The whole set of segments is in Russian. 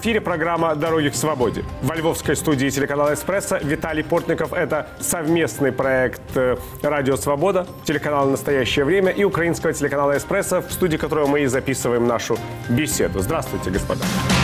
эфире программа «Дороги к свободе». Во львовской студии телеканала «Эспрессо» Виталий Портников. Это совместный проект «Радио Свобода», телеканала «Настоящее время» и украинского телеканала «Эспрессо», в студии которого мы и записываем нашу беседу. Здравствуйте, господа.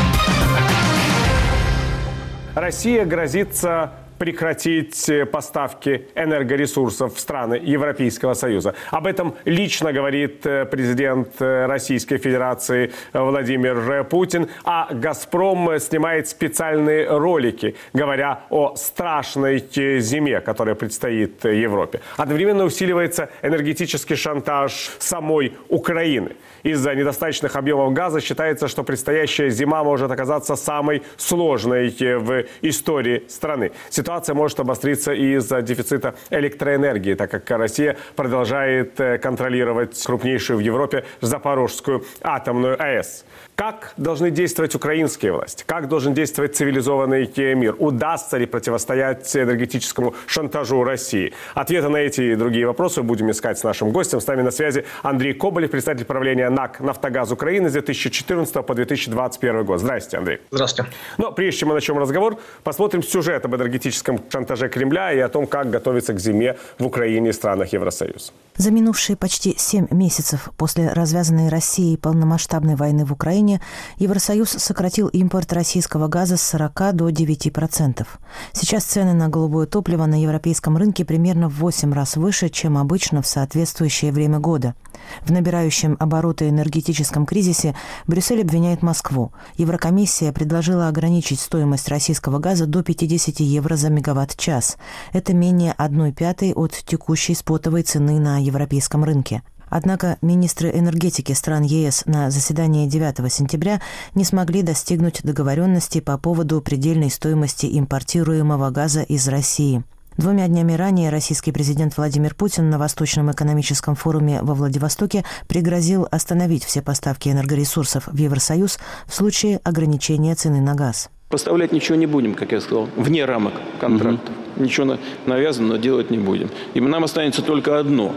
Россия грозится прекратить поставки энергоресурсов в страны Европейского Союза. Об этом лично говорит президент Российской Федерации Владимир Путин. А «Газпром» снимает специальные ролики, говоря о страшной зиме, которая предстоит Европе. Одновременно усиливается энергетический шантаж самой Украины. Из-за недостаточных объемов газа считается, что предстоящая зима может оказаться самой сложной в истории страны. Ситуация может обостриться из-за дефицита электроэнергии, так как Россия продолжает контролировать крупнейшую в Европе Запорожскую атомную АЭС. Как должны действовать украинские власти? Как должен действовать цивилизованный мир? Удастся ли противостоять энергетическому шантажу России? Ответы на эти и другие вопросы будем искать с нашим гостем. С нами на связи Андрей Коболев, председатель правления НАК «Нафтогаз Украины» с 2014 по 2021 год. Здравствуйте, Андрей. Здравствуйте. Но прежде чем мы начнем разговор, посмотрим сюжет об энергетическом шантаже Кремля и о том, как готовиться к зиме в Украине и странах Евросоюза. За минувшие почти 7 месяцев после развязанной Россией полномасштабной войны в Украине Евросоюз сократил импорт российского газа с 40 до 9%. Сейчас цены на голубое топливо на европейском рынке примерно в 8 раз выше, чем обычно в соответствующее время года. В набирающем обороты энергетическом кризисе Брюссель обвиняет Москву. Еврокомиссия предложила ограничить стоимость российского газа до 50 евро за мегаватт-час. Это менее 1/5 от текущей спотовой цены на европейском рынке. Однако министры энергетики стран ЕС на заседании 9 сентября не смогли достигнуть договоренности по поводу предельной стоимости импортируемого газа из России. 2 днями ранее российский президент Владимир Путин на Восточном экономическом форуме во Владивостоке пригрозил остановить все поставки энергоресурсов в Евросоюз в случае ограничения цены на газ. Поставлять ничего не будем, как я сказал, вне рамок контрактов. Ничего навязанного делать не будем. И нам останется только одно,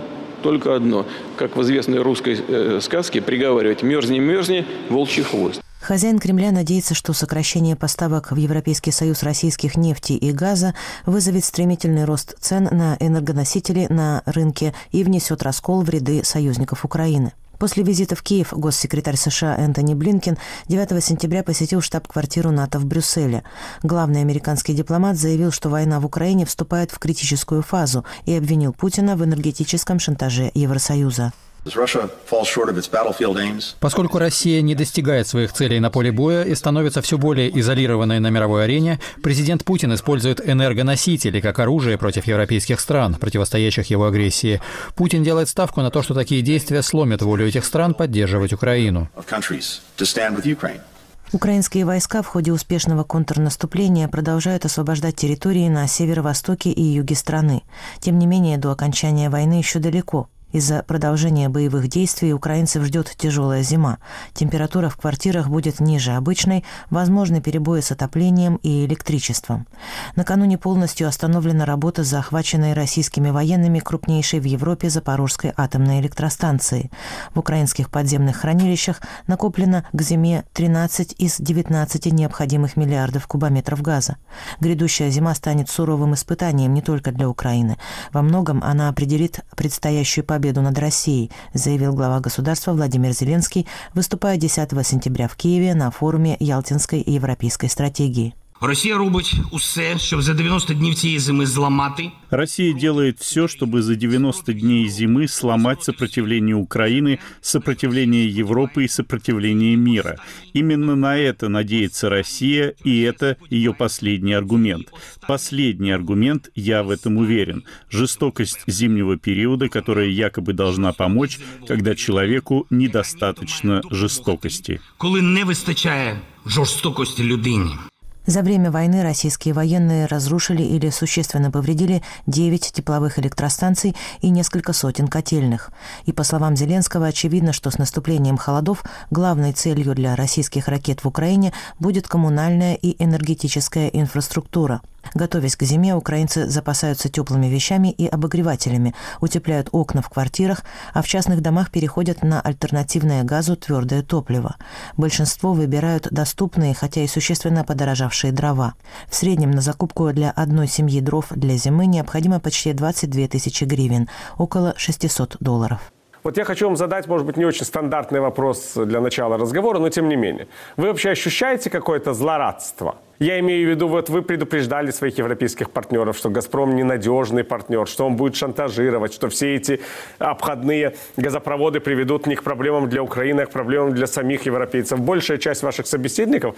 как в известной русской сказке, приговаривать: мерзни, мерзни, волчий хвост. Хозяин Кремля надеется, что сокращение поставок в Европейский Союз российских нефти и газа вызовет стремительный рост цен на энергоносители на рынке и внесет раскол в ряды союзников Украины. После визита в Киев госсекретарь США Энтони Блинкен 9 сентября посетил штаб-квартиру НАТО в Брюсселе. Главный американский дипломат заявил, что война в Украине вступает в критическую фазу и обвинил Путина в энергетическом шантаже Евросоюза. Поскольку Россия не достигает своих целей на поле боя и становится все более изолированной на мировой арене, президент Путин использует энергоносители как оружие против европейских стран, противостоящих его агрессии. Путин делает ставку на то, что такие действия сломят волю этих стран поддерживать Украину. Украинские войска в ходе успешного контрнаступления продолжают освобождать территории на северо-востоке и юге страны. Тем не менее, до окончания войны еще далеко. Из-за продолжения боевых действий украинцев ждет тяжелая зима. Температура в квартирах будет ниже обычной, возможны перебои с отоплением и электричеством. Накануне полностью остановлена работа захваченной российскими военными крупнейшей в Европе Запорожской атомной электростанции. В украинских подземных хранилищах накоплено к зиме 13 из 19 необходимых миллиардов кубометров газа. Грядущая зима станет суровым испытанием не только для Украины. Во многом она определит предстоящую победу над Россией, заявил глава государства Владимир Зеленский, выступая 10 сентября в Киеве на форуме Ялтинской и европейской стратегии. Россия робить усе, щоб за 90 днів цієї зими зламати. Россия делает все, чтобы за 90 дней зимы сломать сопротивление Украины, сопротивление Европы и сопротивление мира. Именно на это надеется Россия, и это ее последний аргумент. Последний аргумент, я в этом уверен. Жестокость зимнего периода, которая якобы должна помочь, когда человеку недостаточно жестокости. Коли не вистачає жорстокості людині. За время войны российские военные разрушили или существенно повредили 9 тепловых электростанций и несколько сотен котельных. И, по словам Зеленского, очевидно, что с наступлением холодов главной целью для российских ракет в Украине будет коммунальная и энергетическая инфраструктура. Готовясь к зиме, украинцы запасаются теплыми вещами и обогревателями, утепляют окна в квартирах, а в частных домах переходят на альтернативное газу твердое топливо. Большинство выбирают доступные, хотя и существенно подорожавшие дрова. В среднем на закупку для одной семьи дров для зимы необходимо почти 22 тысячи гривен, около $600. Вот я хочу вам задать, может быть, не очень стандартный вопрос для начала разговора, но тем не менее. Вы вообще ощущаете какое-то злорадство? Я имею в виду, вот вы предупреждали своих европейских партнеров, что «Газпром» ненадежный партнер, что он будет шантажировать, что все эти обходные газопроводы приведут не к проблемам для Украины, а к проблемам для самих европейцев. Большая часть ваших собеседников,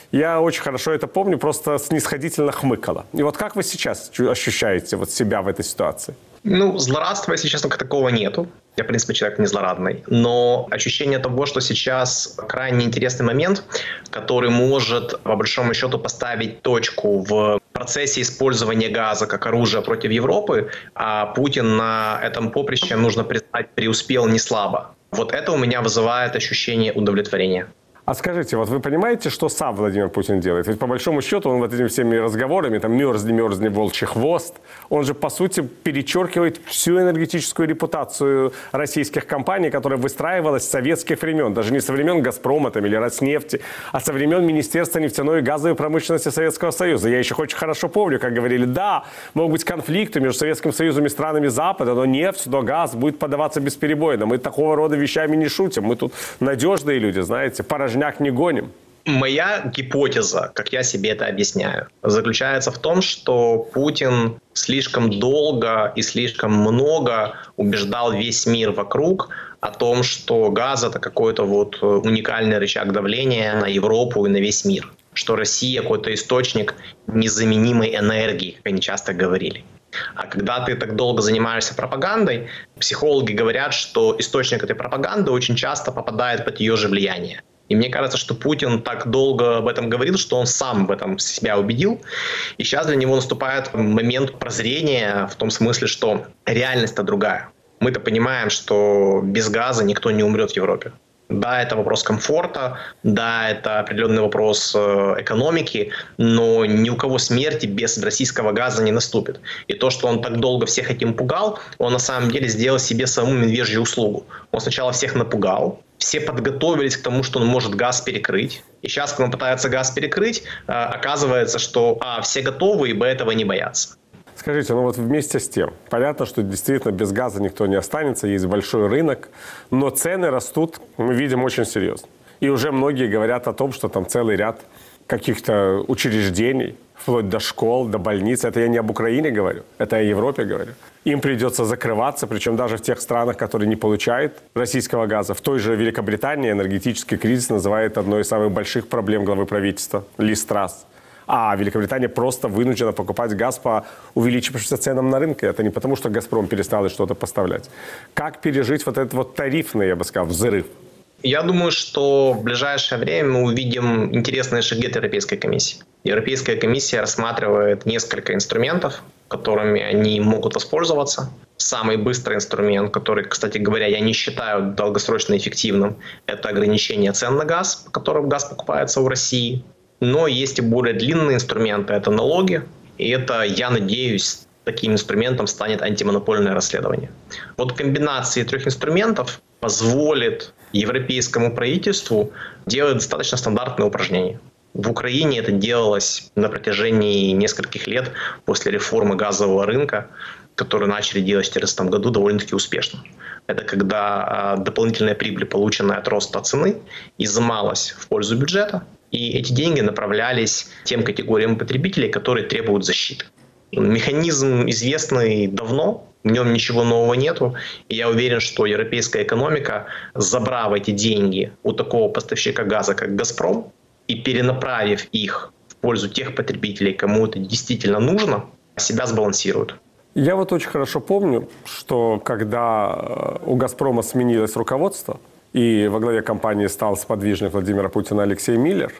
я очень хорошо это помню, просто снисходительно хмыкала. И вот как вы сейчас ощущаете вот себя в этой ситуации? Злорадства, если честно, как такого нету. Я, в принципе, человек не злорадный. Но ощущение того, что сейчас крайне интересный момент, который может, по большому счету, поставить точку в процессе использования газа как оружия против Европы, а Путин на этом поприще, нужно признать, преуспел не слабо. Вот это у меня вызывает ощущение удовлетворения. А скажите, вот вы понимаете, что сам Владимир Путин делает? Ведь по большому счету он вот этими всеми разговорами, там мерзни, волчий хвост, он же по сути перечеркивает всю энергетическую репутацию российских компаний, которая выстраивалась с советских времен. Даже не со времен «Газпрома» там, или «Роснефти», а со времен Министерства нефтяной и газовой промышленности Советского Союза. Я еще очень хорошо помню, как говорили, да, могут быть конфликты между Советским Союзом и странами Запада, но нефть, но газ будет подаваться бесперебойно. Мы такого рода вещами не шутим. Мы тут надежные люди, знаете, порожняк не гоним. Моя гипотеза, как я себе это объясняю, заключается в том, что Путин слишком долго и слишком много убеждал весь мир вокруг о том, что газ – это какой-то вот уникальный рычаг давления на Европу и на весь мир. Что Россия – какой-то источник незаменимой энергии, как они часто говорили. А когда ты так долго занимаешься пропагандой, психологи говорят, что источник этой пропаганды очень часто попадает под ее же влияние. И мне кажется, что Путин так долго об этом говорил, что он сам в этом себя убедил. И сейчас для него наступает момент прозрения в том смысле, что реальность-то другая. Мы-то понимаем, что без газа никто не умрет в Европе. Да, это вопрос комфорта, да, это определенный вопрос экономики, но ни у кого смерти без российского газа не наступит. И то, что он так долго всех этим пугал, он на самом деле сделал себе саму медвежью услугу. Он сначала всех напугал, все подготовились к тому, что он может газ перекрыть. И сейчас, когда он пытается газ перекрыть, оказывается, что все готовы, ибо этого не боятся. Скажите, вот вместе с тем, понятно, что действительно без газа никто не останется, есть большой рынок, но цены растут, мы видим, очень серьезно. И уже многие говорят о том, что там целый ряд каких-то учреждений, вплоть до школ, до больниц, это я не об Украине говорю, это о Европе говорю. Им придется закрываться, причем даже в тех странах, которые не получают российского газа. В той же Великобритании энергетический кризис называет одной из самых больших проблем главы правительства Лиз Трасс. А Великобритания просто вынуждена покупать газ по увеличившимся ценам на рынке. Это не потому, что «Газпром» перестал что-то поставлять. Как пережить вот этот вот тарифный, я бы сказал, взрыв? Я думаю, что в ближайшее время мы увидим интересные шаги от Европейской комиссии. Европейская комиссия рассматривает несколько инструментов, которыми они могут воспользоваться. Самый быстрый инструмент, который, кстати говоря, я не считаю долгосрочно эффективным, это ограничение цен на газ, по которым газ покупается у России. Но есть и более длинные инструменты, это налоги, и это, я надеюсь, таким инструментом станет антимонопольное расследование. Вот комбинация трех инструментов позволит европейскому правительству делать достаточно стандартные упражнения. В Украине это делалось на протяжении нескольких лет после реформы газового рынка, которую начали делать в 2014 году довольно-таки успешно. Это когда дополнительная прибыль, полученная от роста цены, изымалась в пользу бюджета, и эти деньги направлялись тем категориям потребителей, которые требуют защиты. Механизм известный давно, в нем ничего нового нету. И я уверен, что европейская экономика, забрав эти деньги у такого поставщика газа, как «Газпром», и перенаправив их в пользу тех потребителей, кому это действительно нужно, себя сбалансирует. Я вот очень хорошо помню, что когда у «Газпрома» сменилось руководство, и во главе компании стал сподвижник Владимира Путина Алексей Миллер,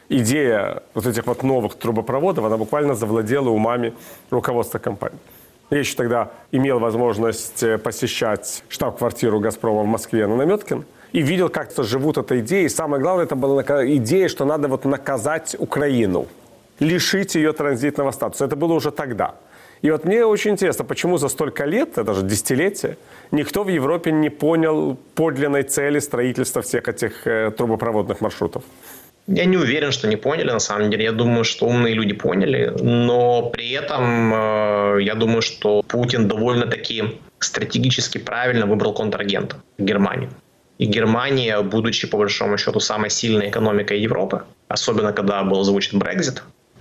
идея вот этих вот новых трубопроводов, она буквально завладела умами руководства компании. Я еще тогда имел возможность посещать штаб-квартиру «Газпрома» в Москве на Наметкин и видел, как живут этой идеей. И самое главное, это была идея, что надо вот наказать Украину. лишить ее транзитного статуса. Это было уже тогда. И вот мне очень интересно, почему за столько лет, это же десятилетия, никто в Европе не понял подлинной цели строительства всех этих трубопроводных маршрутов? Я не уверен, что не поняли, на самом деле. Я думаю, что умные люди поняли, но при этом я думаю, что Путин довольно-таки стратегически правильно выбрал контрагента — Германию. И Германия, будучи, по большому счету, самой сильной экономикой Европы, особенно когда был озвучен Брексит,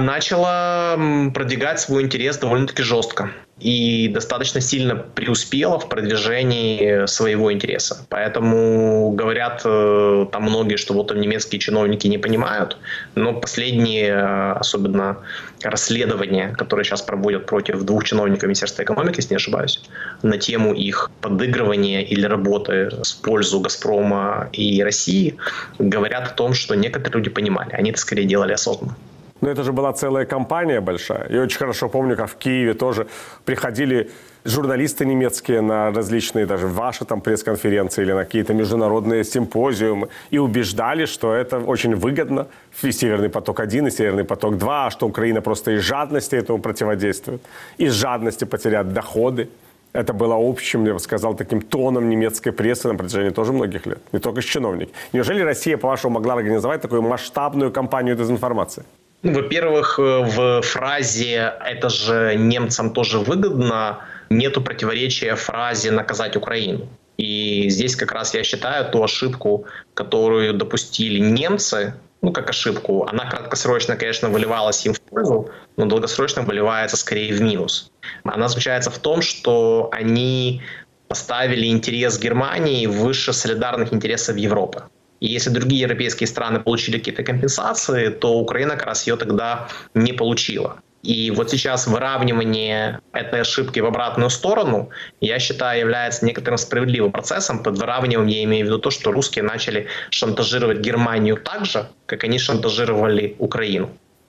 начала продвигать свой интерес довольно-таки жестко и достаточно сильно преуспела в продвижении своего интереса. Поэтому говорят там многие, что вот там немецкие чиновники не понимают, но последние, особенно расследования, которые сейчас проводят против 2 чиновников Министерства экономики, если не ошибаюсь, на тему их подыгрывания или работы в пользу «Газпрома» и России, говорят о том, что некоторые люди понимали, они это скорее делали осознанно. Но это же была целая кампания большая. Я очень хорошо помню, как в Киеве тоже приходили журналисты немецкие на различные, даже ваши там пресс-конференции или на какие-то международные симпозиумы и убеждали, что это очень выгодно, и «Северный поток-1», и «Северный поток-2», что Украина просто из жадности этому противодействует, из жадности потеряет доходы. Это было общим, я бы сказал, таким тоном немецкой прессы на протяжении тоже многих лет, не только с чиновниками. Неужели Россия, по-вашему, могла организовать такую масштабную кампанию дезинформации? Во-первых, в фразе «это же немцам тоже выгодно» нету противоречия фразе «наказать Украину». И здесь как раз я считаю ту ошибку, которую допустили немцы, как ошибку, она краткосрочно, конечно, выливалась им в пользу, но долгосрочно выливается скорее в минус. Она заключается в том, что они поставили интерес Германии выше солидарных интересов Европы. И если другие европейские страны получили какие-то компенсации, то Украина как раз ее тогда не получила. И вот сейчас выравнивание этой ошибки в обратную сторону, я считаю, является некоторым справедливым процессом. Под выравниванием я имею в виду то, что русские начали шантажировать Германию так же, как они шантажировали Украину.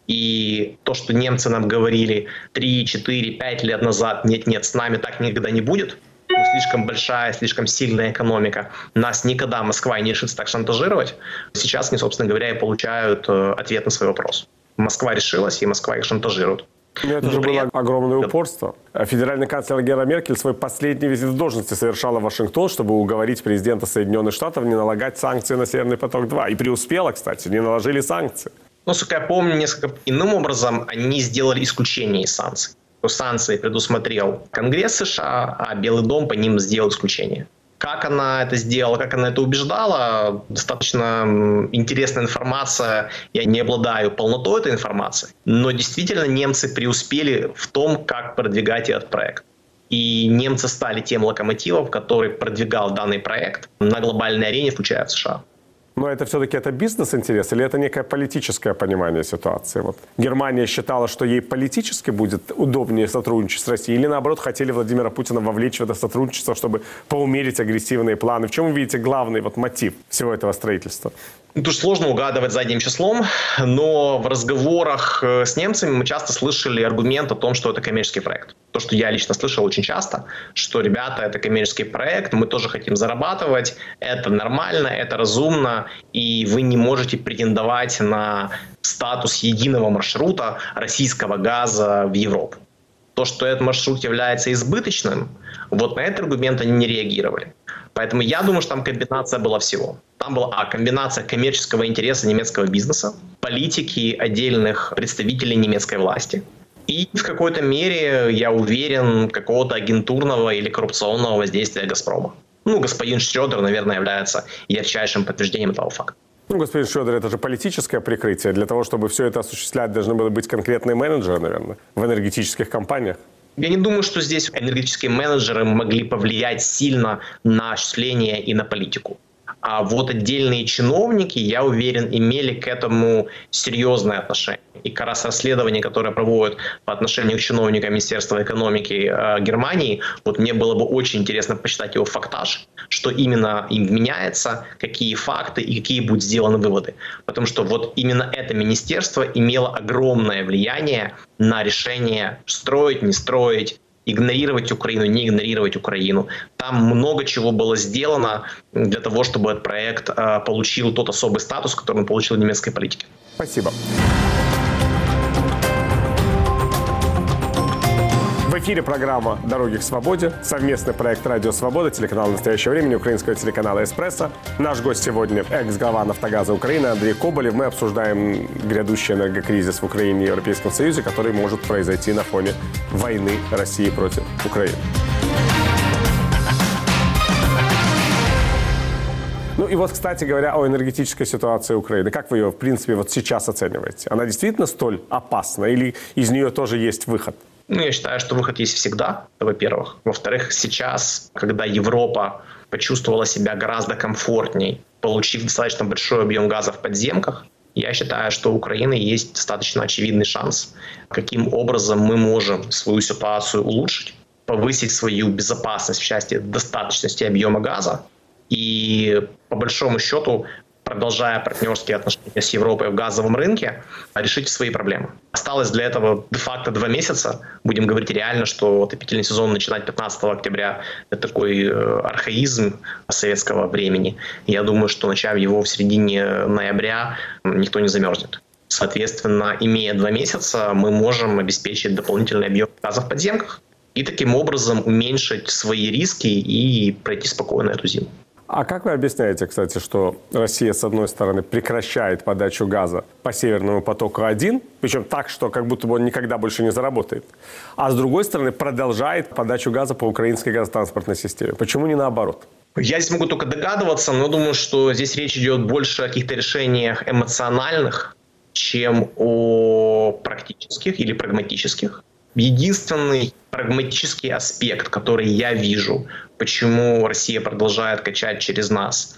И то, что немцы нам говорили 3, 4, 5 лет назад, нет-нет, с нами так никогда не будет, слишком большая, слишком сильная экономика, нас никогда Москва не решится так шантажировать, сейчас они, собственно говоря, и получают ответ на свой вопрос. Москва решилась, и Москва их шантажирует. Но это же было огромное упорство. Федеральный канцлер Ангела Меркель свой последний визит в должности совершала в Вашингтон, чтобы уговорить президента Соединенных Штатов не налагать санкции на «Северный поток-2». И преуспела, кстати, не наложили санкции. Насколько я помню, несколько иным образом они сделали исключение из санкций. Санкции предусмотрел Конгресс США, а Белый дом по ним сделал исключение. Как она это сделала, как она это убеждала, достаточно интересная информация. Я не обладаю полнотой этой информации, но действительно немцы преуспели в том, как продвигать этот проект. И немцы стали тем локомотивом, который продвигал данный проект на глобальной арене, включая в США. Но это все-таки это бизнес-интерес или это некое политическое понимание ситуации? Вот Германия считала, что ей политически будет удобнее сотрудничать с Россией, или наоборот хотели Владимира Путина вовлечь в это сотрудничество, чтобы поумерить агрессивные планы? В чем вы видите главный мотив всего этого строительства? Тут сложно угадывать задним числом, но в разговорах с немцами мы часто слышали аргумент о том, что это коммерческий проект. То, что я лично слышал очень часто, что, ребята, это коммерческий проект, мы тоже хотим зарабатывать, это нормально, это разумно, и вы не можете претендовать на статус единого маршрута российского газа в Европу. То, что этот маршрут является избыточным, вот на этот аргумент они не реагировали. Поэтому я думаю, что там комбинация была всего. Там была комбинация коммерческого интереса немецкого бизнеса, политики отдельных представителей немецкой власти и в какой-то мере, я уверен, какого-то агентурного или коррупционного воздействия «Газпрома». Господин Шрёдер, наверное, является ярчайшим подтверждением этого факта. Господин Шрёдер, это же политическое прикрытие. Для того, чтобы все это осуществлять, должны были быть конкретные менеджеры, наверное, в энергетических компаниях. Я не думаю, что здесь энергетические менеджеры могли повлиять сильно на осуществление и на политику. А вот отдельные чиновники, я уверен, имели к этому серьезное отношение. И как раз расследование, которое проводят по отношению к чиновникам Министерства экономики Германии, вот мне было бы очень интересно почитать его фактаж, что именно им вменяется, какие факты и какие будут сделаны выводы. Потому что вот именно это министерство имело огромное влияние на решение строить, не строить, игнорировать Украину, не игнорировать Украину. Там много чего было сделано для того, чтобы этот проект получил тот особый статус, который он получил в немецкой политике. Спасибо. В эфире программа «Дороги к свободе», совместный проект «Радио Свобода», телеканал «Настоящее время», украинского телеканала «Эспрессо». Наш гость сегодня – экс-глава «Нафтогаза Украины» Андрей Коболев. Мы обсуждаем грядущий энергокризис в Украине и Европейском Союзе, который может произойти на фоне войны России против Украины. Ну и вот, кстати говоря, о энергетической ситуации Украины. Как вы ее, в принципе, вот сейчас оцениваете? Она действительно столь опасна или из нее тоже есть выход? Ну, я считаю, что выход есть всегда, во-первых. Во-вторых, сейчас, когда Европа почувствовала себя гораздо комфортней, получив достаточно большой объем газа в подземках, я считаю, что у Украины есть достаточно очевидный шанс, каким образом мы можем свою ситуацию улучшить, повысить свою безопасность в части достаточности объема газа и, по большому счету, продолжая партнерские отношения с Европой в газовом рынке, решить свои проблемы. Осталось для этого де-факто 2 месяца. Будем говорить реально, что отопительный сезон начинать 15 октября – это такой архаизм советского времени. Я думаю, что начав его в середине ноября, никто не замерзнет. Соответственно, имея 2 месяца, мы можем обеспечить дополнительный объем газа в подземках и таким образом уменьшить свои риски и пройти спокойно эту зиму. А как вы объясняете, кстати, что Россия, с одной стороны, прекращает подачу газа по Северному потоку-1, причем так, что как будто бы он никогда больше не заработает, а с другой стороны, продолжает подачу газа по украинской газотранспортной системе? Почему не наоборот? Я здесь могу только догадываться, но думаю, что здесь речь идет больше о каких-то решениях эмоциональных, чем о практических или прагматических. Единственный прагматический аспект, который я вижу, почему Россия продолжает качать через нас,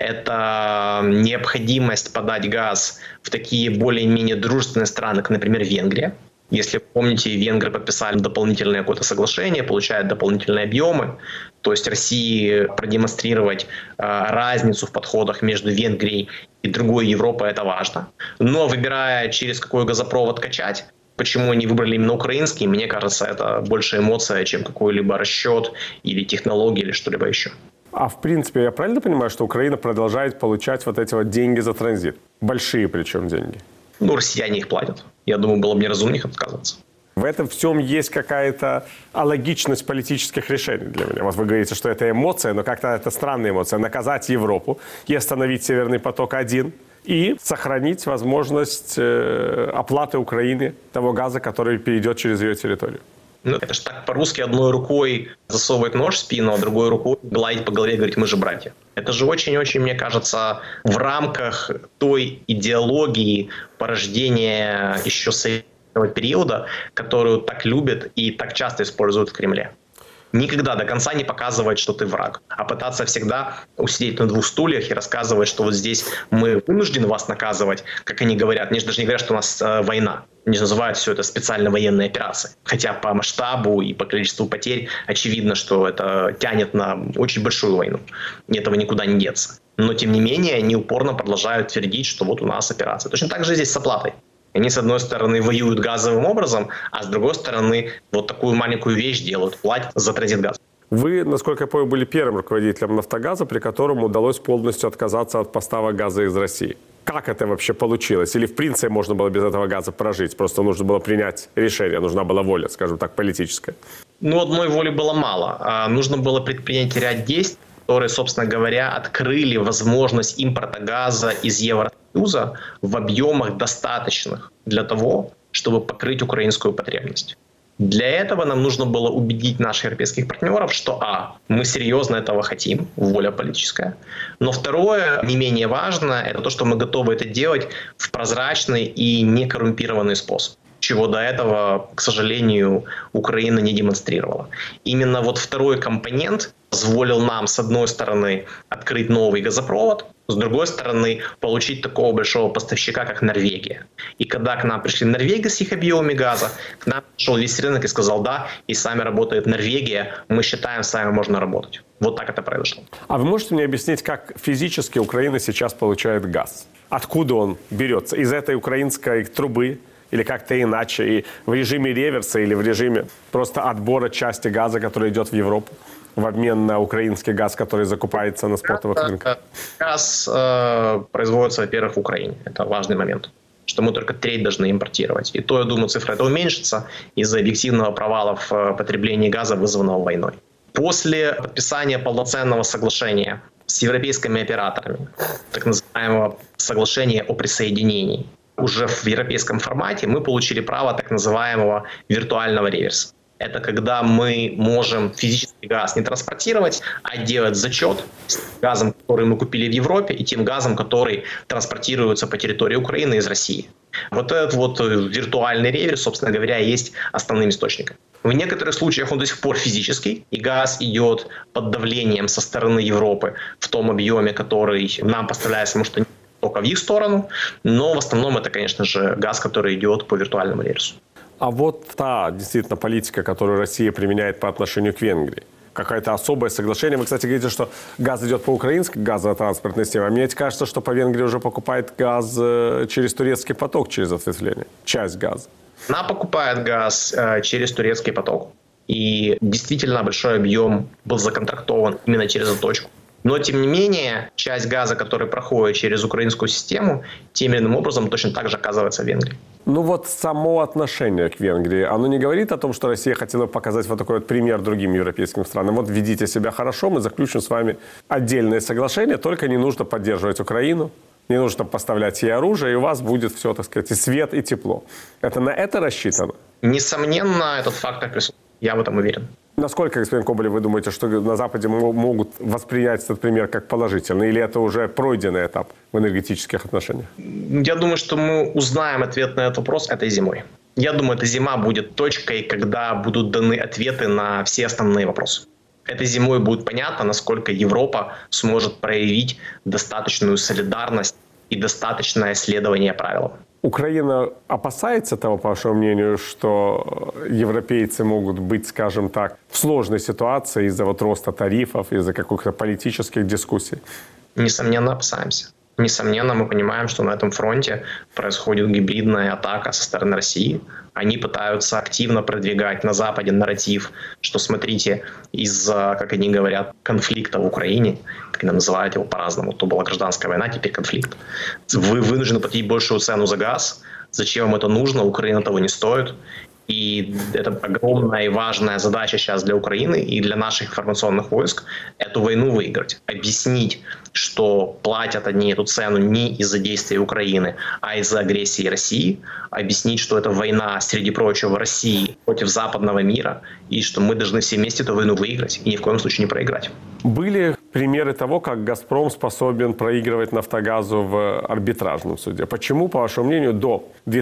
это необходимость подать газ в такие более-менее дружественные страны, как, например, Венгрия. Если помните, венгры подписали дополнительное какое-то соглашение, получают дополнительные объемы. То есть России продемонстрировать разницу в подходах между Венгрией и другой Европой – это важно. Но выбирая, через какой газопровод качать, почему они выбрали именно украинский, мне кажется, это больше эмоция, чем какой-либо расчет или технология, или что-либо еще. А в принципе, я правильно понимаю, что Украина продолжает получать вот эти вот деньги за транзит? Большие причем деньги. Ну, россияне их платят. Я думаю, было бы неразумно их отказываться. В этом всем есть какая-то алогичность политических решений для меня. Вот вы говорите, что это эмоция, но как-то это странная эмоция. Наказать Европу и остановить Северный поток-1 и сохранить возможность оплаты Украины того газа, который перейдет через ее территорию. Ну, это же так по-русски одной рукой засовывать нож в спину, а другой рукой гладить по голове и говорить: мы же братья. Это же очень-очень, мне кажется, в рамках той идеологии порождения еще советского периода, которую так любят и так часто используют в Кремле. Никогда до конца не показывать, что ты враг, а пытаться всегда усидеть на 2 стульях и рассказывать, что вот здесь мы вынуждены вас наказывать, как они говорят. Они же даже не говорят, что у нас война. Они называют все это специально военной операцией. Хотя по масштабу и по количеству потерь очевидно, что это тянет на очень большую войну. И этого никуда не деться. Но тем не менее они упорно продолжают твердить, что вот у нас операция. Точно так же здесь с оплатой. Они, с одной стороны, воюют газовым образом, а с другой стороны, вот такую маленькую вещь делают, платят за транзит газа. Вы, насколько я помню, были первым руководителем «Нафтогаза», при котором удалось полностью отказаться от поставок газа из России. Как это вообще получилось? Или, в принципе, можно было без этого газа прожить? Просто нужно было принять решение, нужна была воля, скажем так, политическая. Ну, одной воли было мало. Нужно было предпринять ряд действий, которые, собственно говоря, открыли возможность импорта газа из Евросоюза в объемах достаточных для того, чтобы покрыть украинскую потребность. Для этого нам нужно было убедить наших европейских партнеров, что мы серьезно этого хотим, воля политическая. Но второе, не менее важно, это то, что мы готовы это делать в прозрачный и некоррумпированный способ, чего до этого, к сожалению, Украина не демонстрировала. Именно вот второй компонент позволил нам, с одной стороны, открыть новый газопровод, с другой стороны, получить такого большого поставщика, как Норвегия. И когда к нам пришли Норвегия с их объемами газа, к нам пришел весь рынок и сказал: да, и с вами работает Норвегия, мы считаем, с вами можно работать. Вот так это произошло. А вы можете мне объяснить, как физически Украина сейчас получает газ? Откуда он берется? Из этой украинской трубы? Или как-то иначе? И в режиме реверса или в режиме просто отбора части газа, который идет в Европу, в обмен на украинский газ, который закупается на спотовых рынках? Газ производится, во-первых, в Украине. Это важный момент. что мы только треть должны импортировать. И то, я думаю, цифра эта уменьшится из-за объективного провала в потреблении газа, вызванного войной. После подписания полноценного соглашения с европейскими операторами, так называемого соглашения о присоединении, уже в европейском формате мы получили право так называемого виртуального реверса. Это когда мы можем физический газ не транспортировать, а делать зачет с газом, который мы купили в Европе, и тем газом, который транспортируется по территории Украины из России. Вот этот вот виртуальный реверс, собственно говоря, есть основным источником. В некоторых случаях он до сих пор физический, и газ идет под давлением со стороны Европы в том объеме, который нам поставляется, может, не только в их сторону, но в основном это, конечно же, газ, который идет по виртуальному реверсу. А вот та, действительно, политика, которую Россия применяет по отношению к Венгрии, какое-то особое соглашение. Вы, кстати, говорите, что газ идет по украинской газотранспортной системе. А мне кажется, что по Венгрии уже покупает газ через турецкий поток, через ответвление. Часть газа. Она покупает газ через турецкий поток. И действительно большой объем был законтрактован именно через эту точку. Но, тем не менее, часть газа, который проходит через украинскую систему, тем или иным образом точно так же оказывается в Венгрии. Ну вот само отношение к Венгрии, оно не говорит о том, что Россия хотела показать вот такой вот пример другим европейским странам. Вот ведите себя хорошо, мы заключим с вами отдельное соглашение, только не нужно поддерживать Украину, не нужно поставлять ей оружие, и у вас будет все, так сказать, и свет, и тепло. Это на это рассчитано? Несомненно, этот фактор присутствует. Я в этом уверен. Насколько, господин Коболев, вы думаете, что на Западе могут воспринять этот пример как положительный? Или это уже пройденный этап в энергетических отношениях? Я думаю, что мы узнаем ответ на этот вопрос этой зимой. Я думаю, эта зима будет точкой, когда будут даны ответы на все основные вопросы. Этой зимой будет понятно, насколько Европа сможет проявить достаточную солидарность и достаточное следование правилам. Украина опасается того, по вашему мнению, что европейцы могут быть, скажем так, в сложной ситуации из-за вот роста тарифов, из-за каких-то политических дискуссий? Несомненно, опасаемся. Несомненно, мы понимаем, что на этом фронте происходит гибридная атака со стороны России. Они пытаются активно продвигать на Западе нарратив, что, смотрите, из-за, как они говорят, конфликта в Украине, как они называют его по-разному, то была гражданская война, теперь конфликт. Вы вынуждены платить большую цену за газ. Зачем вам это нужно? Украина того не стоит. И это огромная и важная задача сейчас для Украины и для наших информационных войск эту войну выиграть. Объяснить, что платят они эту цену не из-за действий Украины, а из-за агрессии России. Объяснить, что это война, среди прочего, России против западного мира, и что мы должны все вместе эту войну выиграть и ни в коем случае не проиграть. Были примеры того, как «Газпром» способен проигрывать «Нафтогазу» в арбитражном суде. Почему, по вашему мнению, до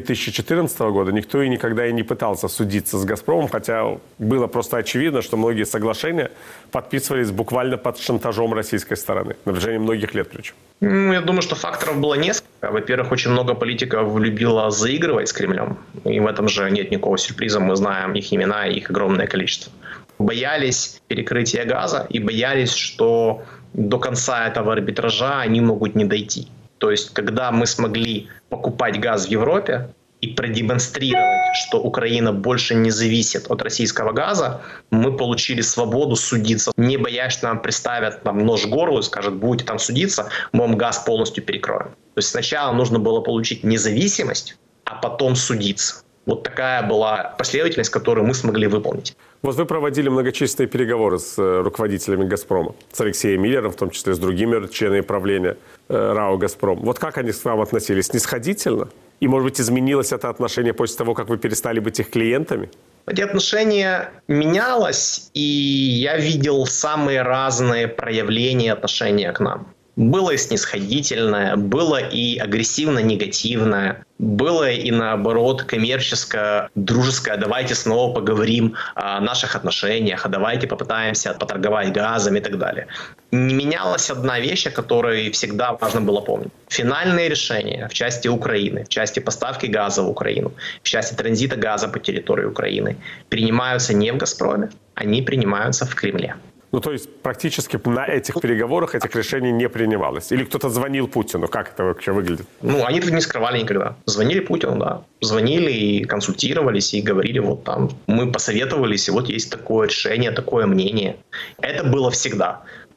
2014 года никто и никогда и не пытался судиться с «Газпромом», хотя было просто очевидно, что многие соглашения подписывались буквально под шантажом российской стороны на протяжении многих лет причем? Я думаю, что факторов было несколько. Во-первых, очень много политиков любило заигрывать с Кремлем. И в этом же нет никакого сюрприза. Мы знаем их имена и их огромное количество. Боялись перекрытия газа и боялись, что до конца этого арбитража они могут не дойти. То есть, когда мы смогли покупать газ в Европе и продемонстрировать, что Украина больше не зависит от российского газа, мы получили свободу судиться, не боясь, что нам приставят нож к горлу и скажут, будете там судиться, мы вам газ полностью перекроем. То есть сначала нужно было получить независимость, а потом судиться. Вот такая была последовательность, которую мы смогли выполнить. Вот вы проводили многочисленные переговоры с руководителями «Газпрома», с Алексеем Миллером, в том числе с другими членами правления РАО «Газпром». Вот как они к вам относились? Снисходительно? И, может быть, изменилось это отношение после того, как вы перестали быть их клиентами? Эти отношения менялось, и я видел самые разные проявления отношения к нам. Было и снисходительное, было и агрессивно-негативное, было и, наоборот, коммерческое, дружеское. Давайте снова поговорим о наших отношениях, а давайте попытаемся поторговать газом и так далее. Не менялась одна вещь, о которой всегда важно было помнить. Финальные решения в части Украины, в части поставки газа в Украину, в части транзита газа по территории Украины принимаются не в «Газпроме», они принимаются в Кремле. Ну, то есть практически на этих переговорах этих решений не принималось? Или кто-то звонил Путину? Как это вообще выглядит? Ну, они это не скрывали никогда. Звонили Путину, да. Звонили и консультировались, и говорили, вот там, мы посоветовались, и вот есть такое решение, такое мнение. Это было всегда.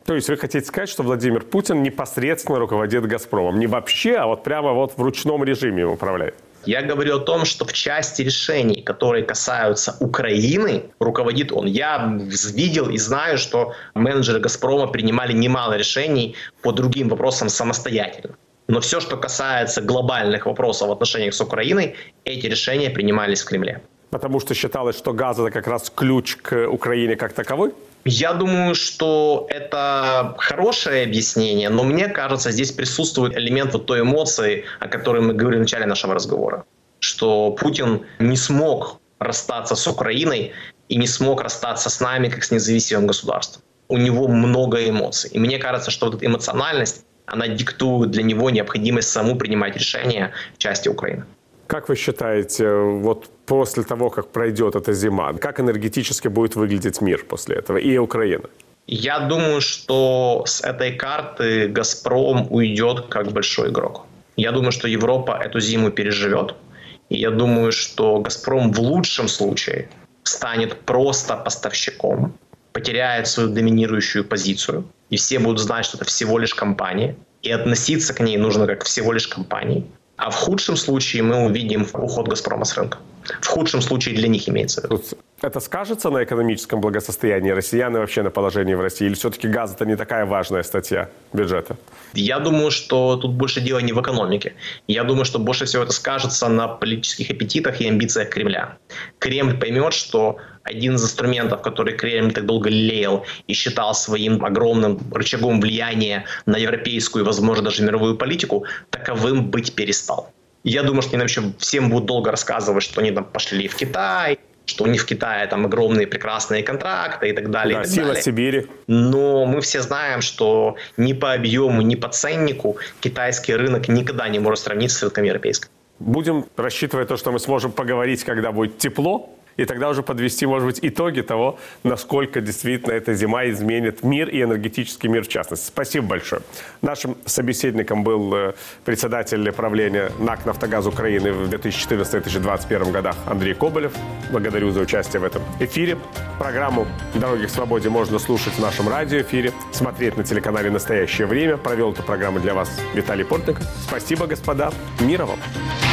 То есть вы хотите сказать, что Владимир Путин непосредственно руководит «Газпромом»? Не вообще, а вот прямо вот в ручном режиме им управляет? Я говорю о том, что в части решений, которые касаются Украины, руководит он. Я видел и знаю, что менеджеры «Газпрома» принимали немало решений по другим вопросам самостоятельно. Но все, что касается глобальных вопросов в отношениях с Украиной, эти решения принимались в Кремле. Потому что считалось, что газ – это как раз ключ к Украине как таковой? Я думаю, что это хорошее объяснение, но мне кажется, здесь присутствует элемент вот той эмоции, о которой мы говорили в начале нашего разговора, что Путин не смог расстаться с Украиной и не смог расстаться с нами как с независимым государством. У него много эмоций. И мне кажется, что вот эта эмоциональность, она диктует для него необходимость саму принимать решения в части Украины. Как вы считаете, вот после того, как пройдет эта зима, как энергетически будет выглядеть мир после этого и Украина? Я думаю, что с этой карты «Газпром» уйдет как большой игрок. Я думаю, что Европа эту зиму переживет. И я думаю, что «Газпром» в лучшем случае станет просто поставщиком, потеряет свою доминирующую позицию. И все будут знать, что это всего лишь компания. И относиться к ней нужно как всего лишь компании. А в худшем случае мы увидим уход «Газпрома» с рынка. В худшем случае для них имеется в виду. Это скажется на экономическом благосостоянии россиян и вообще на положении в России? Или все-таки газ – это не такая важная статья бюджета? Я думаю, что тут больше дело не в экономике. Я думаю, что больше всего это скажется на политических аппетитах и амбициях Кремля. Кремль поймет, что один из инструментов, который Кремль так долго лелеял и считал своим огромным рычагом влияния на европейскую и, возможно, даже мировую политику, таковым быть перестал. Я думаю, что они вообще всем будут долго рассказывать, что они там пошли в Китай, что у них в Китае там огромные прекрасные контракты и так далее. Да, и так сила далее. Сибири. Но мы все знаем, что ни по объему, ни по ценнику китайский рынок никогда не может сравниться с рынком европейским. Будем рассчитывать то, что мы сможем поговорить, когда будет тепло, и тогда уже подвести, может быть, итоги того, насколько действительно эта зима изменит мир и энергетический мир в частности. Спасибо большое. Нашим собеседником был председатель правления НАК «Нафтогаз Украины» в 2014-2021 годах Андрей Коболев. Благодарю за участие в этом эфире. Программу «Дороги к свободе» можно слушать в нашем радиоэфире, смотреть на телеканале «Настоящее время». Провел эту программу для вас Виталий Портников. Спасибо, господа. Мира вам.